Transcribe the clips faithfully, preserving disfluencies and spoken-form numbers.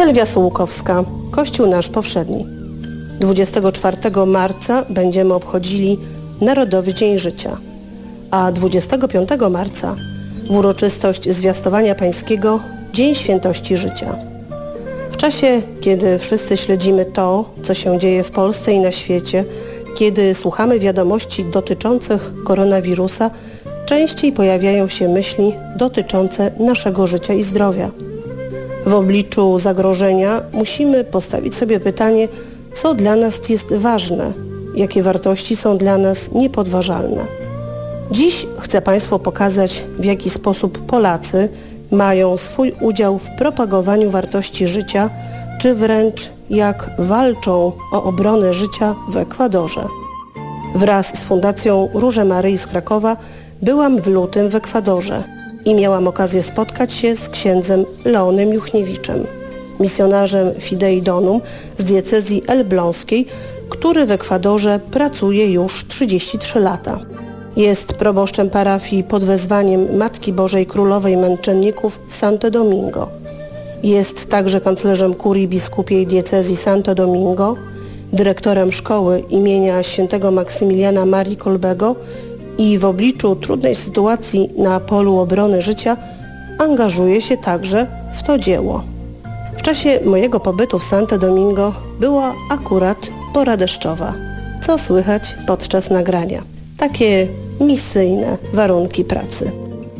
Sylwia Sułkowska, Kościół nasz powszedni. dwudziestego czwartego marca będziemy obchodzili Narodowy Dzień Życia, a dwudziestego piątego marca w uroczystość Zwiastowania Pańskiego Dzień Świętości Życia. W czasie, kiedy wszyscy śledzimy to, co się dzieje w Polsce i na świecie, kiedy słuchamy wiadomości dotyczących koronawirusa, częściej pojawiają się myśli dotyczące naszego życia i zdrowia. W obliczu zagrożenia musimy postawić sobie pytanie, co dla nas jest ważne, jakie wartości są dla nas niepodważalne. Dziś chcę Państwu pokazać, w jaki sposób Polacy mają swój udział w propagowaniu wartości życia, czy wręcz jak walczą o obronę życia w Ekwadorze. Wraz z Fundacją Róże Maryi z Krakowa byłam w lutym w Ekwadorze i miałam okazję spotkać się z księdzem Leonem Juchniewiczem, misjonarzem Fidei Donum z diecezji elbląskiej, który w Ekwadorze pracuje już trzydzieści trzy lata. Jest proboszczem parafii pod wezwaniem Matki Bożej Królowej Męczenników w Santo Domingo. Jest także kanclerzem kurii biskupiej diecezji Santo Domingo, dyrektorem szkoły imienia świętego Maksymiliana Marii Kolbego i w obliczu trudnej sytuacji na polu obrony życia angażuje się także w to dzieło. W czasie mojego pobytu w Santo Domingo była akurat pora deszczowa, co słychać podczas nagrania. Takie misyjne warunki pracy.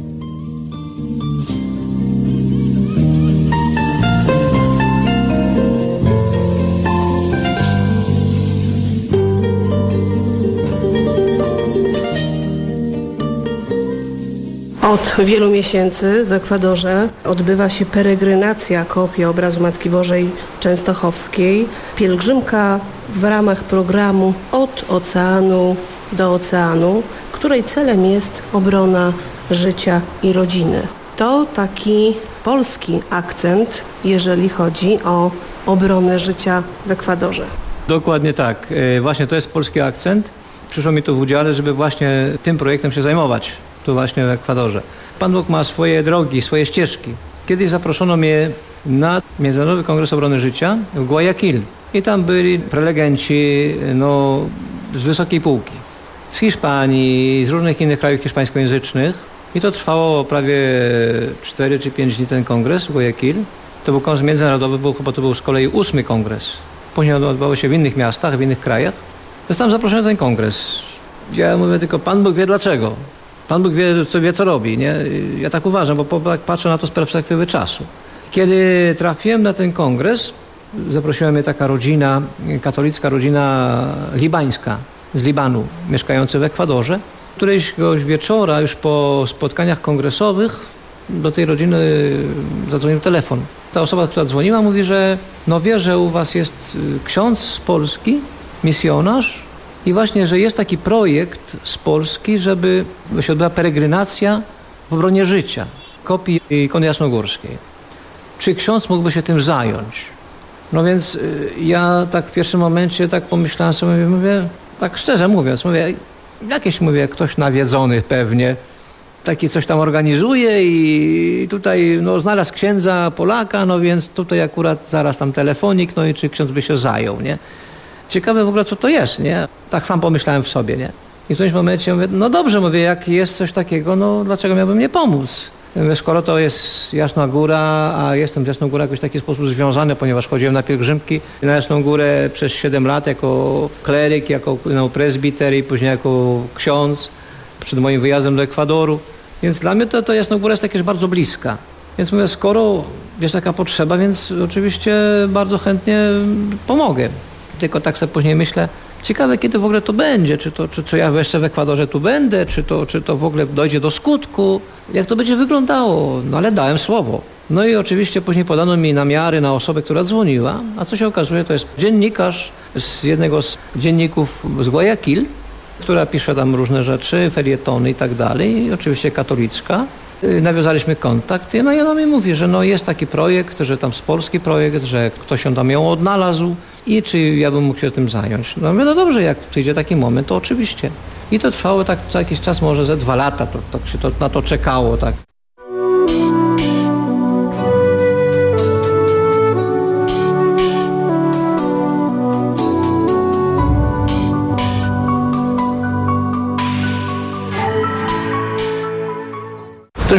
Od wielu miesięcy w Ekwadorze odbywa się peregrinacja kopii obrazu Matki Bożej Częstochowskiej, pielgrzymka w ramach programu Od Oceanu do Oceanu, której celem jest obrona życia i rodziny. To taki polski akcent, jeżeli chodzi o obronę życia w Ekwadorze. Dokładnie tak. Właśnie to jest polski akcent. Przyszło mi to w udziale, żeby właśnie tym projektem się zajmować, tu właśnie w Ekwadorze. Pan Bóg ma swoje drogi, swoje ścieżki. Kiedyś zaproszono mnie na Międzynarodowy Kongres Obrony Życia w Guayaquil i tam byli prelegenci no, z wysokiej półki. Z Hiszpanii, z różnych innych krajów hiszpańskojęzycznych i to trwało prawie cztery czy pięć dni ten kongres w Guayaquil. To był kongres międzynarodowy, bo to był z kolei ósmy kongres. Później odbywało się w innych miastach, w innych krajach. Zostałem zaproszony na ten kongres. Ja mówię tylko, Pan Bóg wie dlaczego. Pan Bóg wie, co, wie, co robi. Nie? Ja tak uważam, bo tak patrzę na to z perspektywy czasu. Kiedy trafiłem na ten kongres, zaprosiła mnie taka rodzina, katolicka rodzina libańska z Libanu, mieszkający w Ekwadorze. Któregoś wieczora, już po spotkaniach kongresowych, do tej rodziny zadzwonił telefon. Ta osoba, która dzwoniła, mówi, że no wie, że u was jest ksiądz z Polski, misjonarz i właśnie, że jest taki projekt z Polski, żeby się odbyła peregrinacja w obronie życia, kopii ikony jasnogórskiej. Czy ksiądz mógłby się tym zająć? No więc ja tak w pierwszym momencie tak pomyślałem sobie, mówię, tak szczerze mówiąc, mówię, jakieś, mówię, ktoś nawiedzony pewnie, taki coś tam organizuje i tutaj no, znalazł księdza Polaka, no więc tutaj akurat zaraz tam telefonik, no i czy ksiądz by się zajął, nie? Ciekawe w ogóle, co to jest, nie? Tak sam pomyślałem w sobie, nie? I w którymś momencie mówię, no dobrze, mówię, jak jest coś takiego, no dlaczego miałbym nie pomóc? Mówię, skoro to jest Jasna Góra, a jestem z Jasną Górą jakoś w taki sposób związany, ponieważ chodziłem na pielgrzymki na Jasną Górę przez siedem lat jako kleryk, jako no, prezbiter i później jako ksiądz przed moim wyjazdem do Ekwadoru. Więc dla mnie to, to Jasna Góra jest jakieś bardzo bliska. Więc mówię, skoro jest taka potrzeba, więc oczywiście bardzo chętnie pomogę. Tylko tak sobie później myślę, ciekawe kiedy w ogóle to będzie, czy to, czy, czy ja jeszcze w Ekwadorze tu będę, czy to, czy to w ogóle dojdzie do skutku, jak to będzie wyglądało, no ale dałem słowo. No i oczywiście później podano mi namiary na osobę, która dzwoniła, a co się okazuje, to jest dziennikarz z jednego z dzienników z Guayaquil, która pisze tam różne rzeczy, felietony i tak dalej, i oczywiście katolicka. Nawiązaliśmy kontakt, no i ona mi mówi, że no jest taki projekt, że tam jest polski projekt, że ktoś się tam ją odnalazł i czy ja bym mógł się tym zająć. No mówię, no dobrze, jak przyjdzie taki moment, to oczywiście. I to trwało tak co jakiś czas, może ze dwa lata, to, to się to, na to czekało, tak.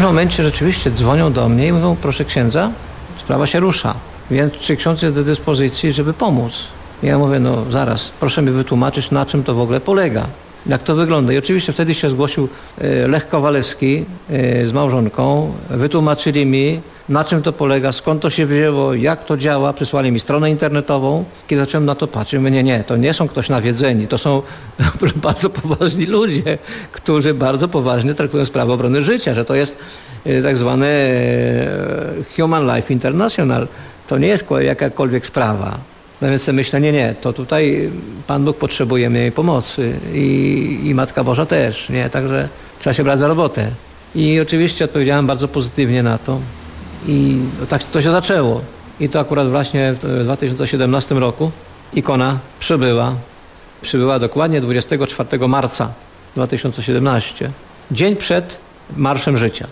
którymś momencie rzeczywiście dzwonią do mnie i mówią, proszę księdza, sprawa się rusza, więc czy ksiądz jest do dyspozycji, żeby pomóc? Ja mówię, no zaraz, proszę mi wytłumaczyć, na czym to w ogóle polega, jak to wygląda. I oczywiście wtedy się zgłosił Lech Kowalewski z małżonką, wytłumaczyli mi, na czym to polega, skąd to się wzięło, jak to działa, przysłali mi stronę internetową. Kiedy zacząłem na to patrzeć, mówię, nie, nie, to nie są ktoś nawiedzeni, to są bardzo poważni ludzie, którzy bardzo poważnie traktują sprawę obrony życia, że to jest tak zwane Human Life International, to nie jest jakakolwiek sprawa. No więc sobie myślę, nie, nie, to tutaj Pan Bóg potrzebuje mojej pomocy i, i Matka Boża też, nie, także trzeba się brać za robotę. I oczywiście odpowiedziałem bardzo pozytywnie na to i tak to się zaczęło. I to akurat właśnie w dwa tysiące siedemnastym roku ikona przybyła, przybyła dokładnie dwudziestego czwartego marca dwa tysiące siedemnastego, dzień przed Marszem Życia.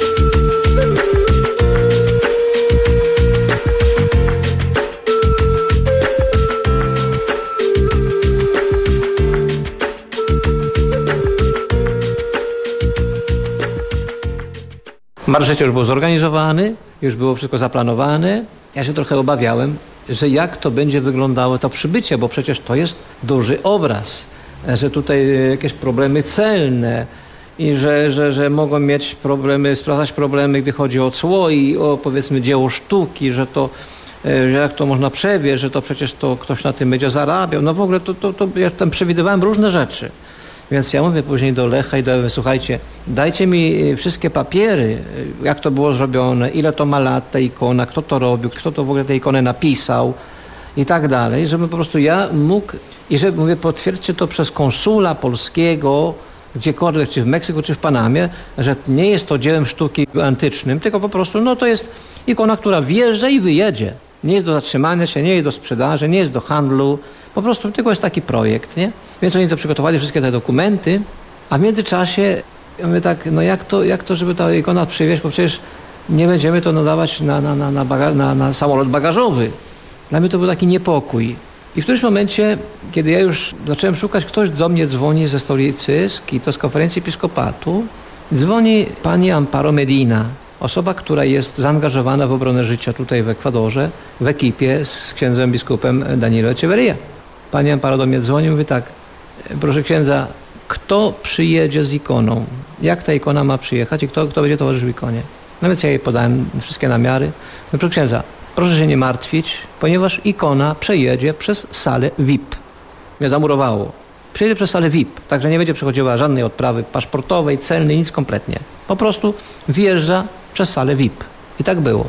Marsz Życia już był zorganizowany, już było wszystko zaplanowane. Ja się trochę obawiałem, że jak to będzie wyglądało to przybycie, bo przecież to jest duży obraz, że tutaj jakieś problemy celne i że, że, że mogą mieć problemy, sprowadzać problemy, gdy chodzi o cło i o, powiedzmy, dzieło sztuki, że to, że jak to można przewieźć, że to przecież to ktoś na tym będzie zarabiał. No w ogóle to, to, to ja tam przewidywałem różne rzeczy. Więc ja mówię później do Lecha i do słuchajcie, dajcie mi wszystkie papiery, jak to było zrobione, ile to ma lat ta ikona, kto to robił, kto to w ogóle tę ikonę napisał i tak dalej, żeby po prostu ja mógł, i żeby, mówię, potwierdźcie to przez konsula polskiego, gdziekolwiek, czy w Meksyku, czy w Panamie, że nie jest to dziełem sztuki antycznym, tylko po prostu, no to jest ikona, która wjeżdża i wyjedzie. Nie jest do zatrzymania się, nie jest do sprzedaży, nie jest do handlu, po prostu tylko jest taki projekt, nie? Więc oni to przygotowali, wszystkie te dokumenty, a w międzyczasie, ja mówię tak, no jak to, jak to, żeby ta ikona przywieźć, bo przecież nie będziemy to nadawać na, na, na, na, baga- na, na samolot bagażowy. Dla mnie to był taki niepokój. I w którymś momencie, kiedy ja już zacząłem szukać, ktoś do mnie dzwoni ze stolicy, z Quito, z konferencji episkopatu, dzwoni pani Amparo Medina, osoba, która jest zaangażowana w obronę życia tutaj w Ekwadorze, w ekipie z księdzem biskupem Danilo Echeverria. Pani Amparo do mnie dzwoni i mówi tak, proszę księdza, kto przyjedzie z ikoną? Jak ta ikona ma przyjechać i kto, kto będzie towarzyszył ikonie? No więc ja jej podałem wszystkie namiary. No proszę księdza, proszę się nie martwić, ponieważ ikona przejedzie przez salę V I P. Mnie zamurowało. Przejedzie przez salę V I P, także nie będzie przechodziła żadnej odprawy paszportowej, celnej, nic kompletnie. Po prostu wjeżdża przez salę V I P. I tak było.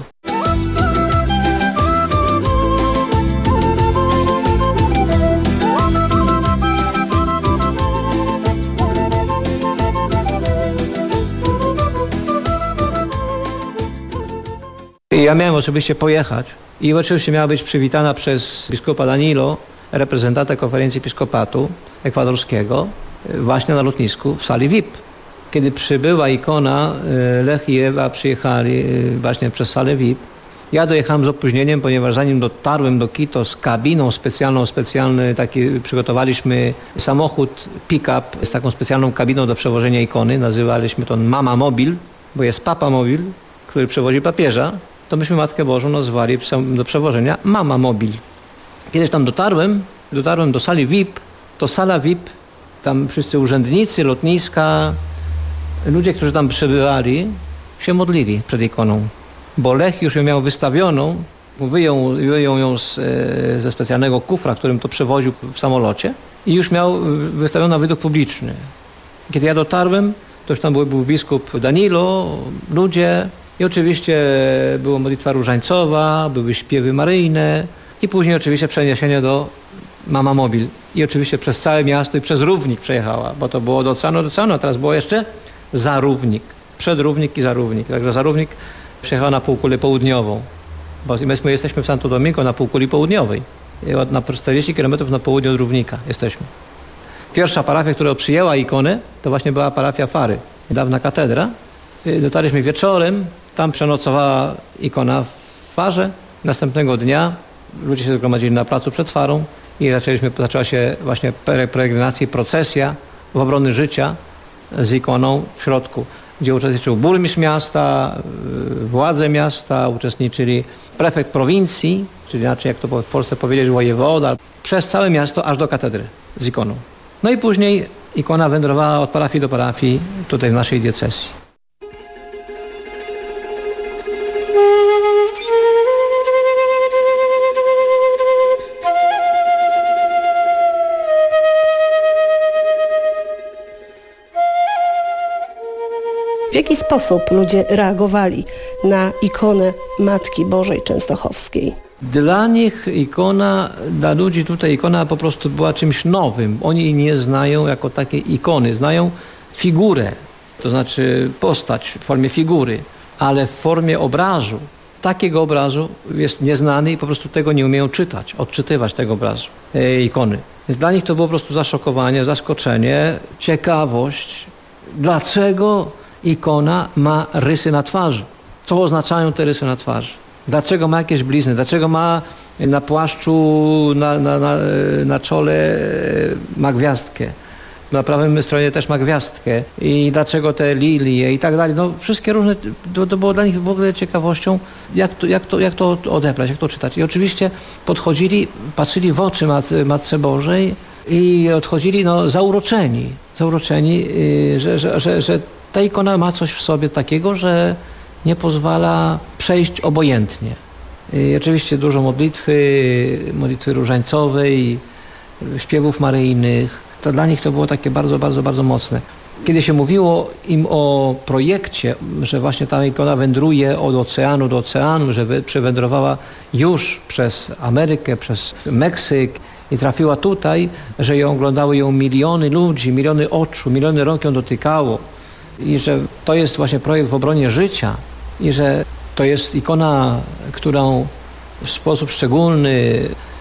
Ja miałem oczywiście pojechać i oczywiście miała być przywitana przez biskupa Danilo, reprezentanta konferencji episkopatu ekwadorskiego, właśnie na lotnisku w sali V I P. Kiedy przybyła ikona, Lech i Ewa przyjechali właśnie przez salę V I P. Ja dojechałem z opóźnieniem, ponieważ zanim dotarłem do Quito z kabiną specjalną, specjalny taki, przygotowaliśmy samochód pick-up z taką specjalną kabiną do przewożenia ikony. Nazywaliśmy to Mama Mobil, bo jest Papa Mobil, który przewozi papieża. To myśmy Matkę Bożą nazwali do przewożenia Mama Mobil. Kiedyś tam dotarłem, dotarłem do sali V I P, to sala V I P, tam wszyscy urzędnicy, lotniska, ludzie, którzy tam przybywali, się modlili przed ikoną. Bo Lech już ją miał wystawioną, wyjął, wyjął ją z, ze specjalnego kufra, którym to przewoził w samolocie i już miał wystawioną na widok publiczny. Kiedy ja dotarłem, to już tam był, był biskup Danilo, ludzie i oczywiście była modlitwa różańcowa, były śpiewy maryjne i później oczywiście przeniesienie do Mama Mobil. I oczywiście przez całe miasto i przez Równik przejechała, bo to było do oceanu, do oceanu, a teraz było jeszcze za Równik. Przed Równik i za Równik. Także za Równik przejechała na półkulę południową, bo my, my jesteśmy w Santo Domingo na półkuli południowej. Na czterdzieści kilometrów na południe od Równika jesteśmy. Pierwsza parafia, która przyjęła ikonę, to właśnie była parafia Fary, niedawna katedra. Dotarliśmy wieczorem, tam przenocowała ikona w Farze. Następnego dnia ludzie się zgromadzili na placu przed Farą i zaczęliśmy, zaczęła się właśnie peregrinacja, procesja w obrony życia z ikoną w środku. gdzie uczestniczył burmistrz miasta, władze miasta, uczestniczyli prefekt prowincji, czyli inaczej jak to w Polsce powiedzieć wojewoda, przez całe miasto aż do katedry z ikoną. No i później ikona wędrowała od parafii do parafii tutaj w naszej diecezji. W jaki sposób ludzie reagowali na ikonę Matki Bożej Częstochowskiej? Dla nich ikona, dla ludzi tutaj ikona po prostu była czymś nowym. Oni nie znają jako takiej ikony, znają figurę, to znaczy postać w formie figury, ale w formie obrazu. Takiego obrazu jest nieznany i po prostu tego nie umieją czytać, odczytywać tego obrazu, e, ikony. Więc dla nich to było po prostu zaszokowanie, zaskoczenie, ciekawość. Dlaczego ikona ma rysy na twarzy? Co oznaczają te rysy na twarzy? Dlaczego ma jakieś blizny? Dlaczego ma na płaszczu, na, na, na, na czole ma gwiazdkę? Na prawym stronie też ma gwiazdkę. I dlaczego te lilie i tak dalej. No wszystkie różne, to, to było dla nich w ogóle ciekawością, jak to, jak, to, jak to odebrać, jak to czytać. I oczywiście podchodzili, patrzyli w oczy Matce, Matce Bożej i odchodzili no, zauroczeni. Zauroczeni, że, że, że, że ta ikona ma coś w sobie takiego, że nie pozwala przejść obojętnie. I oczywiście dużo modlitwy, modlitwy różańcowej, śpiewów maryjnych. To dla nich to było takie bardzo, bardzo, bardzo mocne. Kiedy się mówiło im o projekcie, że właśnie ta ikona wędruje od oceanu do oceanu, że przewędrowała już przez Amerykę, przez Meksyk i trafiła tutaj, że ją oglądały ją miliony ludzi, miliony oczu, miliony rąk ją dotykało i że to jest właśnie projekt w obronie życia i że to jest ikona, którą w sposób szczególny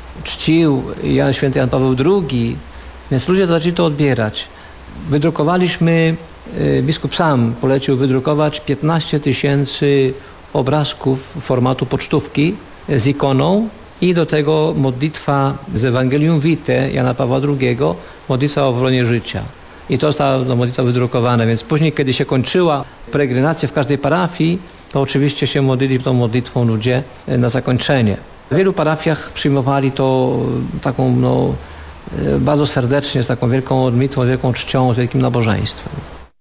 czcił Jan, święty Jan Paweł drugi, więc ludzie zaczęli to odbierać. Wydrukowaliśmy, biskup sam polecił wydrukować piętnaście tysięcy obrazków formatu pocztówki z ikoną i do tego modlitwa z Ewangelium Vitae Jana Pawła drugiego, modlitwa o obronie życia. I to została no, modlitwa wydrukowana, więc później, kiedy się kończyła peregrinacja w każdej parafii, to oczywiście się modlili tą modlitwą ludzie na zakończenie. W wielu parafiach przyjmowali to taką no, bardzo serdecznie, z taką wielką modlitwą, wielką czcią, z wielkim nabożeństwem.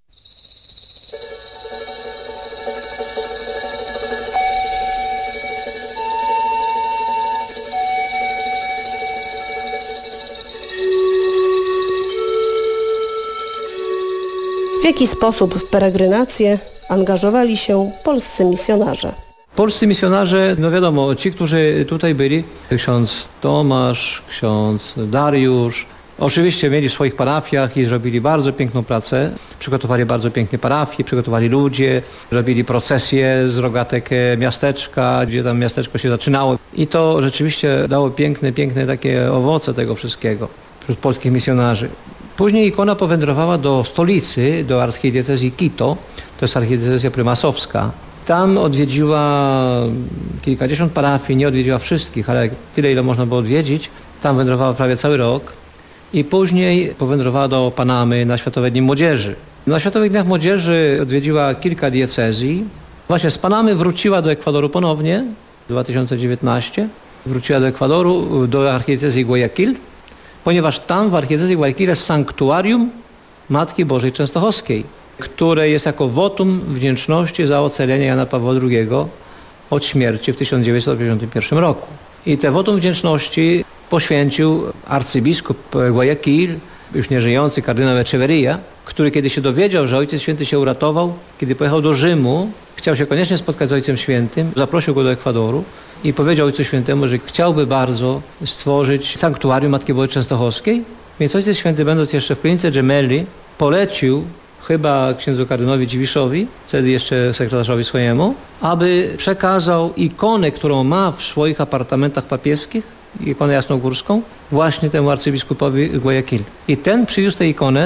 W jaki sposób w peregrinację angażowali się polscy misjonarze? Polscy misjonarze, no wiadomo, ci, którzy tutaj byli, ksiądz Tomasz, ksiądz Dariusz, oczywiście mieli w swoich parafiach i zrobili bardzo piękną pracę. Przygotowali bardzo pięknie parafie, przygotowali ludzie, robili procesje z rogatek miasteczka, gdzie tam miasteczko się zaczynało. I to rzeczywiście dało piękne, piękne takie owoce tego wszystkiego wśród polskich misjonarzy. Później ikona powędrowała do stolicy, do archidiecezji Quito, to jest archidiecezja prymasowska. Tam odwiedziła kilkadziesiąt parafii, nie odwiedziła wszystkich, ale tyle, ile można było odwiedzić. Tam wędrowała prawie cały rok i później powędrowała do Panamy na Światowe Dni Młodzieży. Na Światowych Dniach Młodzieży odwiedziła kilka diecezji. Właśnie z Panamy wróciła do Ekwadoru ponownie w dwa tysiące dziewiętnastym. Wróciła do Ekwadoru, do archidiecezji Guayaquil, ponieważ tam w archidiecezji Guayaquil jest sanktuarium Matki Bożej Częstochowskiej, które jest jako wotum wdzięczności za ocalenie Jana Pawła drugiego od śmierci w tysiąc dziewięćset pięćdziesiątym pierwszym roku. I te wotum wdzięczności poświęcił arcybiskup Guayaquil, już nieżyjący kardynał Echeverria, który kiedy się dowiedział, że Ojciec Święty się uratował, kiedy pojechał do Rzymu, chciał się koniecznie spotkać z Ojcem Świętym, zaprosił go do Ekwadoru i powiedział Ojcu Świętemu, że chciałby bardzo stworzyć sanktuarium Matki Bożej Częstochowskiej. Więc Ojciec Święty, będąc jeszcze w klinice Gemelli, polecił chyba księdzu kardynałowi Dziwiszowi, wtedy jeszcze sekretarzowi swojemu, aby przekazał ikonę, którą ma w swoich apartamentach papieskich, ikonę jasnogórską, właśnie temu arcybiskupowi Guayaquil. I ten przywiózł tę ikonę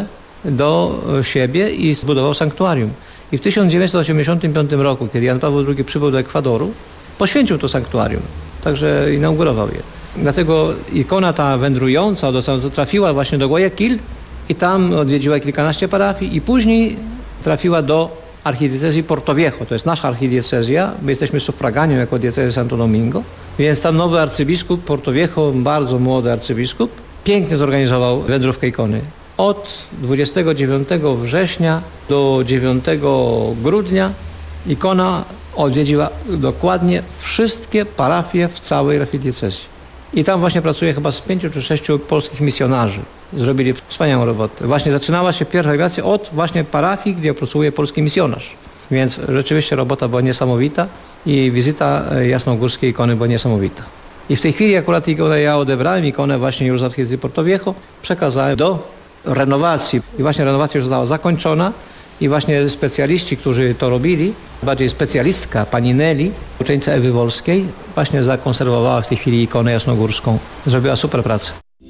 do siebie i zbudował sanktuarium. I w tysiąc dziewięćset osiemdziesiątym piątym roku, kiedy Jan Paweł drugi przybył do Ekwadoru, poświęcił to sanktuarium, także inaugurował je. Dlatego ikona ta wędrująca od oceanu trafiła właśnie do Guayaquil i tam odwiedziła kilkanaście parafii i później trafiła do archidiecezji Porto Viejo. To jest nasza archidiecezja. My jesteśmy sufraganią jako diecezja Santo Domingo. Więc tam nowy arcybiskup Porto Viejo, bardzo młody arcybiskup, pięknie zorganizował wędrówkę ikony. Od dwudziestego dziewiątego września do dziewiątego grudnia ikona odwiedziła dokładnie wszystkie parafie w całej archidiecezji. I tam właśnie pracuje chyba z pięciu czy sześciu polskich misjonarzy. Zrobili wspaniałą robotę. Właśnie zaczynała się pierwsza migracja od właśnie parafii, gdzie pracuje polski misjonarz. Więc rzeczywiście robota była niesamowita i wizyta jasnogórskiej ikony była niesamowita. I w tej chwili akurat ikonę ja odebrałem, ikonę właśnie już z archidiecezji Porto Viejo, przekazałem do renowacji. I właśnie renowacja już została zakończona i właśnie specjaliści, którzy to robili, bardziej specjalistka pani Neli, uczennica Ewy Wolskiej, właśnie zakonserwowała w tej chwili ikonę jasnogórską. Zrobiła super pracę.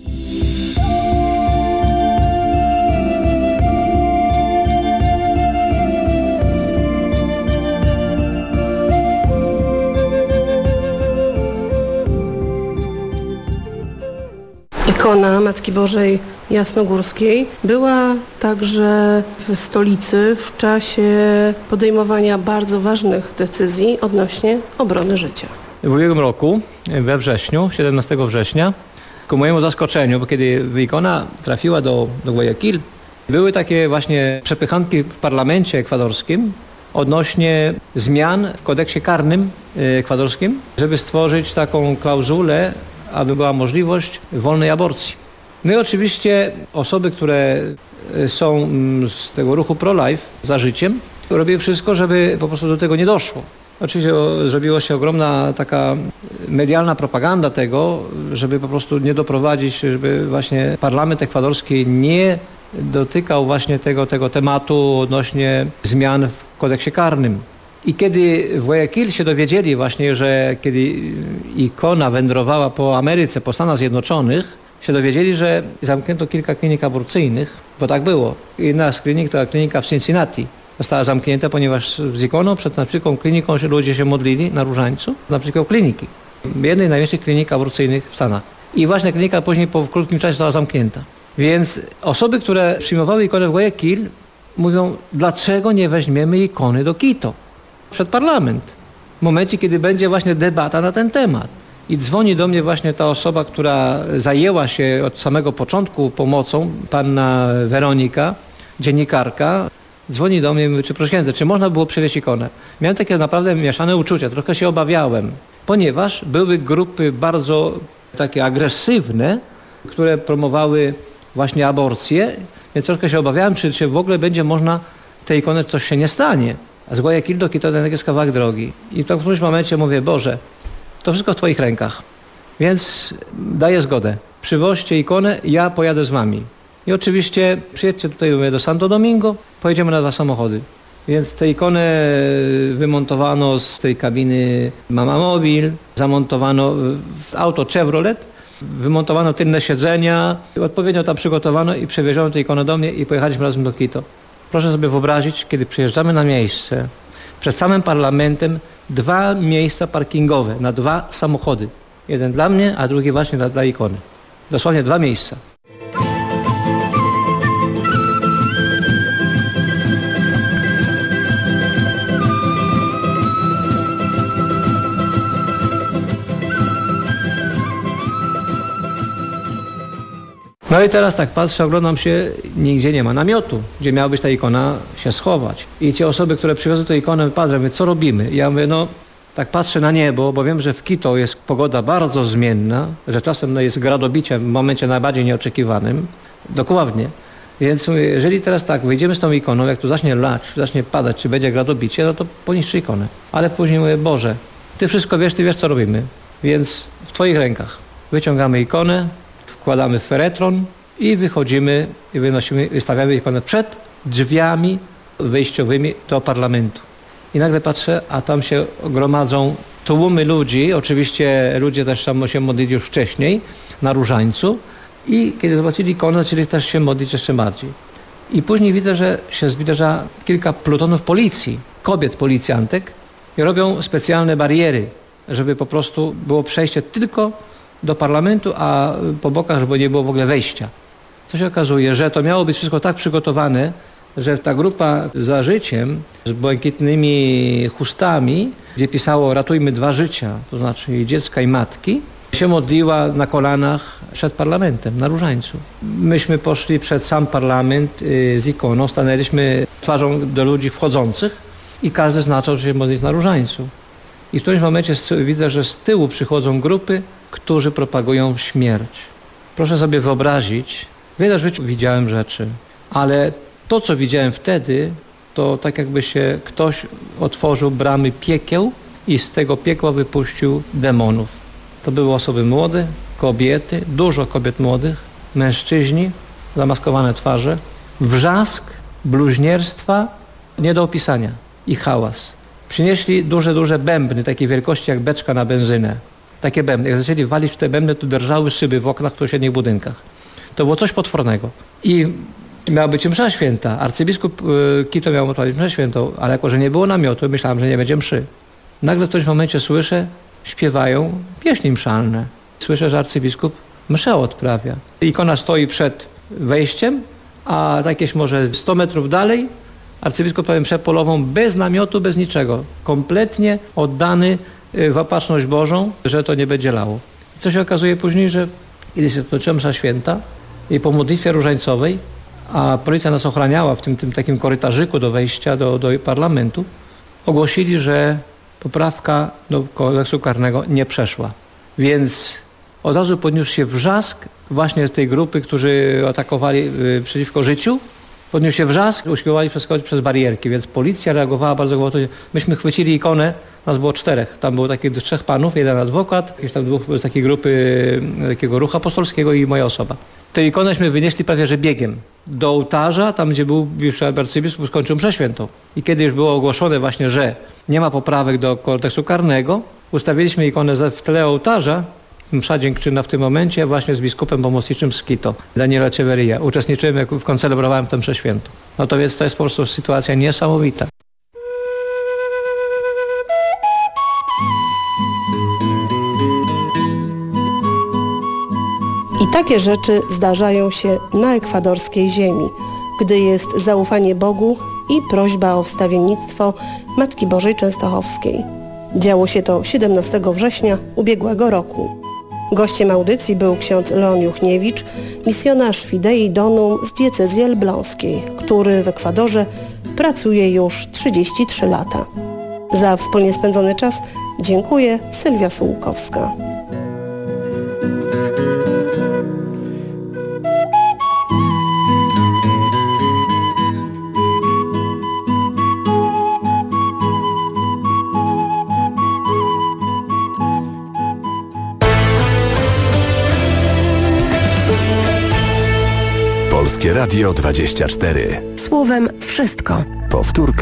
Ikona Matki Bożej Jasnogórskiej była także w stolicy w czasie podejmowania bardzo ważnych decyzji odnośnie obrony życia. W ubiegłym roku, we wrześniu, siedemnastego września, ku mojemu zaskoczeniu, bo kiedy ikona trafiła do, do Guayaquil, były takie właśnie przepychanki w parlamencie ekwadorskim odnośnie zmian w kodeksie karnym ekwadorskim, żeby stworzyć taką klauzulę, aby była możliwość wolnej aborcji. No i oczywiście osoby, które są z tego ruchu pro-life, za życiem, robiły wszystko, żeby po prostu do tego nie doszło. Oczywiście zrobiła się ogromna taka medialna propaganda tego, żeby po prostu nie doprowadzić, żeby właśnie parlament ekwadorski nie dotykał właśnie tego, tego tematu odnośnie zmian w kodeksie karnym. I kiedy w Guayaquil się dowiedzieli właśnie, że kiedy ikona wędrowała po Ameryce, po Stanach Zjednoczonych, się dowiedzieli, że zamknięto kilka klinik aborcyjnych, bo tak było. Jedna z klinik to klinika w Cincinnati. Została zamknięta, ponieważ z ikoną przed na przykład kliniką się ludzie się modlili na różańcu, na przykład kliniki. Jednej z największych klinik aborcyjnych w Stanach. I właśnie klinika później po krótkim czasie została zamknięta. Więc osoby, które przyjmowały ikonę w Guayaquil, mówią, dlaczego nie weźmiemy ikony do Quito? Przed parlament. W momencie, kiedy będzie właśnie debata na ten temat. I dzwoni do mnie właśnie ta osoba, która zajęła się od samego początku pomocą, panna Weronika, dziennikarka, dzwoni do mnie i mówi, czy proszę księdza, czy można było przywieźć ikonę? Miałem takie naprawdę mieszane uczucia, trochę się obawiałem, ponieważ były grupy bardzo takie agresywne, które promowały właśnie aborcję, więc troszkę się obawiałem, czy, czy w ogóle będzie można tej ikony coś się nie stanie. A z Guayaquil do Quito to jest kawałek drogi. I w którymś momencie mówię, Boże, to wszystko w Twoich rękach, więc daję zgodę. Przywoźcie ikonę, ja pojadę z Wami. I oczywiście przyjedźcie tutaj do Santo Domingo, pojedziemy na dwa samochody. Więc tę ikonę wymontowano z tej kabiny Mama Mobil, zamontowano w auto Chevrolet, wymontowano tylne siedzenia, odpowiednio tam przygotowano i przewieziono tę ikonę do mnie i pojechaliśmy razem do Quito. Proszę sobie wyobrazić, kiedy przyjeżdżamy na miejsce, przed samym parlamentem dwa miejsca parkingowe na dwa samochody. Jeden dla mnie, a drugi właśnie dla, dla ikony. Dosłownie dwa miejsca. No i teraz tak patrzę, oglądam się, nigdzie nie ma namiotu, gdzie miała być ta ikona się schować. I ci osoby, które przywiozły tę ikonę, patrzą, mówię, co robimy? I ja mówię, no tak patrzę na niebo, bo wiem, że w Quito jest pogoda bardzo zmienna, że czasem no, jest gradobicie w momencie najbardziej nieoczekiwanym. Dokładnie. Więc mówię, jeżeli teraz tak, wyjdziemy z tą ikoną, jak tu zacznie lać, zacznie padać, czy będzie gradobicie, no to poniszczy ikonę. Ale później mówię, Boże, Ty wszystko wiesz, Ty wiesz, co robimy. Więc w Twoich rękach. Wyciągamy ikonę, wkładamy w feretron i wychodzimy i wynosimy, wystawiamy ikonę przed drzwiami wejściowymi do parlamentu. I nagle patrzę, a tam się gromadzą tłumy ludzi, oczywiście ludzie też tam się modlili już wcześniej na różańcu i kiedy zobaczyli ikonę, zaczęli też się modlić jeszcze bardziej. I później widzę, że się zbliża kilka plutonów policji, kobiet policjantek i robią specjalne bariery, żeby po prostu było przejście tylko do parlamentu, a po bokach, żeby nie było w ogóle wejścia. Co się okazuje, że to miało być wszystko tak przygotowane, że ta grupa za życiem z błękitnymi chustami, gdzie pisało ratujmy dwa życia, to znaczy i dziecka i matki, się modliła na kolanach przed parlamentem na Różańcu. Myśmy poszli przed sam parlament y, z ikoną, stanęliśmy twarzą do ludzi wchodzących i każdy znaczał, że się modlić na Różańcu. I w którymś momencie widzę, że z tyłu przychodzą grupy, którzy propagują śmierć. Proszę sobie wyobrazić, wiele w życiu widziałem rzeczy, ale to, co widziałem wtedy, to tak jakby się ktoś otworzył bramy piekieł i z tego piekła wypuścił demonów. To były osoby młode, kobiety, dużo kobiet młodych, mężczyźni, zamaskowane twarze, wrzask, bluźnierstwa, nie do opisania i hałas. Przynieśli duże, duże bębny, takiej wielkości jak beczka na benzynę. Takie bębny. Jak zaczęli walić w te bębny, to drżały szyby w oknach w sąsiednich budynkach. To było coś potwornego. I miała być msza święta. Arcybiskup y, Kito miał odprawić mszę świętą, ale jako, że nie było namiotu, myślałem, że nie będzie mszy. Nagle w którymś momencie słyszę, śpiewają pieśni mszalne. Słyszę, że arcybiskup mszę odprawia. Ikona stoi przed wejściem, a jakieś może sto metrów dalej arcybiskup prawie mszę polową bez namiotu, bez niczego. Kompletnie oddany w opatrzność Bożą, że to nie będzie lało. I co się okazuje później, że kiedy się toczyła msza święta i po modlitwie różańcowej, a policja nas ochraniała w tym, tym takim korytarzyku do wejścia do, do parlamentu, ogłosili, że poprawka do kodeksu karnego nie przeszła. Więc od razu podniósł się wrzask właśnie z tej grupy, którzy atakowali y, przeciwko życiu. Podniósł się wrzask, usiłowali przeskoczyć przez barierki, więc policja reagowała bardzo gwałtownie. Myśmy chwycili ikonę, nas było czterech. Tam było takich trzech panów, jeden adwokat, jakieś tam dwóch z takiej grupy takiego ruchu apostolskiego i moja osoba. Tę ikonęśmy wynieśli prawie że biegiem do ołtarza, tam gdzie był już arcybiskup, skończył mszę świętą. I kiedy już było ogłoszone właśnie, że nie ma poprawek do kodeksu karnego, ustawiliśmy ikonę w tle ołtarza. Msza dziękczynna w tym momencie właśnie z biskupem pomocniczym z Quito, Daniela Echeverria. Uczestniczyłem, jak koncelebrowałem tę mszę świętą. No to więc to jest po prostu sytuacja niesamowita. I takie rzeczy zdarzają się na ekwadorskiej ziemi, gdy jest zaufanie Bogu i prośba o wstawiennictwo Matki Bożej Częstochowskiej. Działo się to siedemnastego września ubiegłego roku. Gościem audycji był ksiądz Leon Juchniewicz, misjonarz Fidei Donum z diecezji elbląskiej, który w Ekwadorze pracuje już trzydzieści trzy lata. Za wspólnie spędzony czas dziękuję, Sylwia Sułkowska. Polskie Radio dwadzieścia cztery. Słowem wszystko. Powtórka.